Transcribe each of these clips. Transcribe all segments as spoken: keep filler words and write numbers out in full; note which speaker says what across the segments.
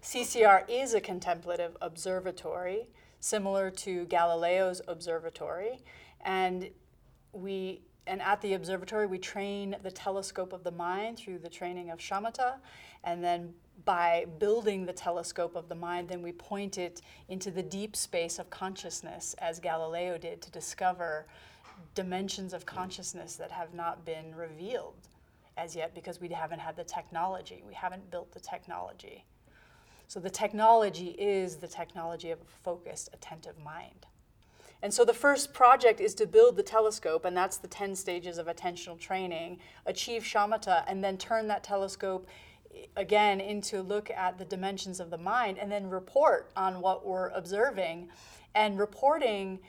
Speaker 1: C C R is a contemplative observatory, similar to Galileo's observatory, and we and at the observatory we train the telescope of the mind through the training of shamatha, and then by building the telescope of the mind, then we point it into the deep space of consciousness, as Galileo did, to discover dimensions of consciousness that have not been revealed as yet because we haven't had the technology. We haven't built the technology. So the technology is the technology of a focused, attentive mind. And so the first project is to build the telescope, and that's the ten stages of attentional training, achieve shamatha, and then turn that telescope again into look at the dimensions of the mind, and then report on what we're observing, and reporting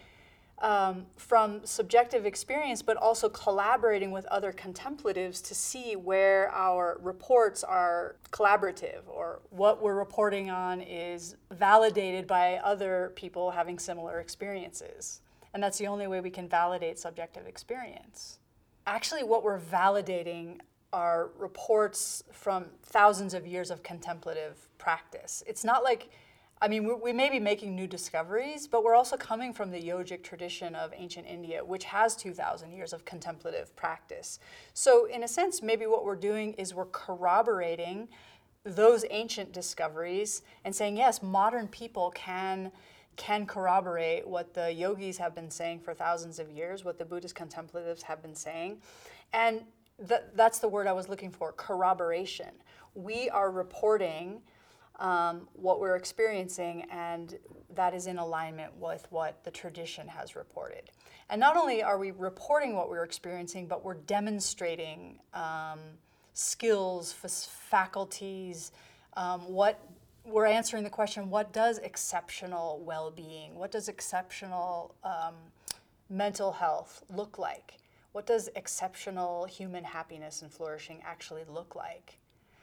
Speaker 1: um, from subjective experience, but also collaborating with other contemplatives to see where our reports are collaborative, or what we're reporting on is validated by other people having similar experiences. And that's the only way we can validate subjective experience. Actually, what we're validating are reports from thousands of years of contemplative practice. It's not like, I mean, we, we may be making new discoveries, but we're also coming from the yogic tradition of ancient India, which has two thousand years of contemplative practice. So in a sense, maybe what we're doing is we're corroborating those ancient discoveries and saying, yes, modern people can, can corroborate what the yogis have been saying for thousands of years, what the Buddhist contemplatives have been saying. And th- that's the word I was looking for, corroboration. We are reporting Um, what we're experiencing, and that is in alignment with what the tradition has reported. And not only are we reporting what we're experiencing, but we're demonstrating um, skills, f- faculties, um, what we're answering the question, what does exceptional well-being, what does exceptional um, mental health look like? What does exceptional human happiness and flourishing actually look like?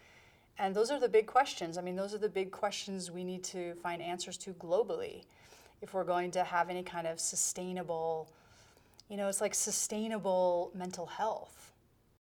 Speaker 1: And those are the big questions. I mean, those are the big questions we need to find answers to globally if we're going to have any kind of sustainable, you know, it's like sustainable mental health.